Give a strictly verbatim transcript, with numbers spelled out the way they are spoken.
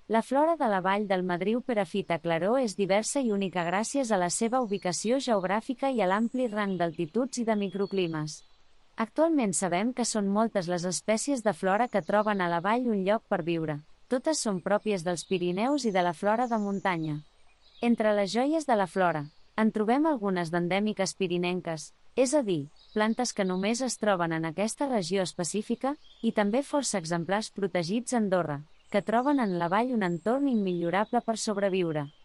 La flora de la vall del Madriu Perafita Claró és diversa i única gràcies a la seva ubicació geogràfica i a l'ampli rang d'altituds i de microclimes. Actualment sabem que són moltes les espècies de flora que troben a la vall un lloc per viure. Totes són pròpies dels Pirineus i de la flora de muntanya. Entre les joies de la flora, en trobem algunes d'endèmiques pirinenques, és a dir, plantes que només es troben en aquesta regió específica, i també força exemplars protegits a Andorra, que troben en la vall un entorn immillorable per sobreviure.